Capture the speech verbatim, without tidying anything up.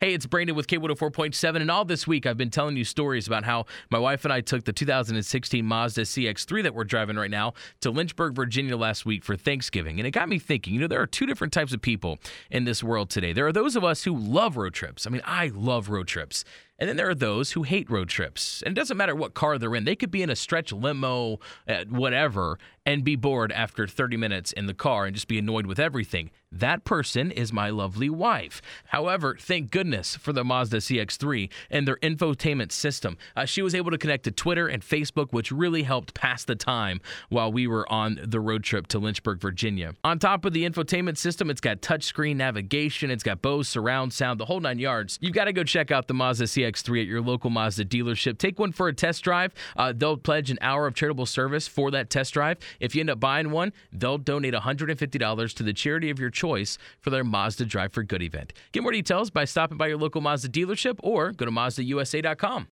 Hey, it's Brandon with K one oh four point seven, and all this week I've been telling you stories about how my wife and I took the two thousand sixteen Mazda C X three that we're driving right now to Lynchburg, Virginia last week for Thanksgiving. And it got me thinking, you know, there are two different types of people in this world today. There are those of us who love road trips. I mean, I love road trips. And then there are those who hate road trips. And it doesn't matter what car they're in. They could be in a stretch limo, uh, whatever, and be bored after thirty minutes in the car and just be annoyed with everything. That person is my lovely wife. However, thank goodness for the Mazda C X three and their infotainment system. Uh, she was able to connect to Twitter and Facebook, which really helped pass the time while we were on the road trip to Lynchburg, Virginia. On top of the infotainment system, it's got touchscreen navigation, it's got Bose surround sound, the whole nine yards. You've got to go check out the Mazda C X three at your local Mazda dealership. Take one for a test drive. Uh, they'll pledge an hour of charitable service for that test drive. If you end up buying one, they'll donate one hundred fifty dollars to the charity of your choice for their Mazda Drive for Good event. Get more details by stopping by your local Mazda dealership or go to Mazda U S A dot com.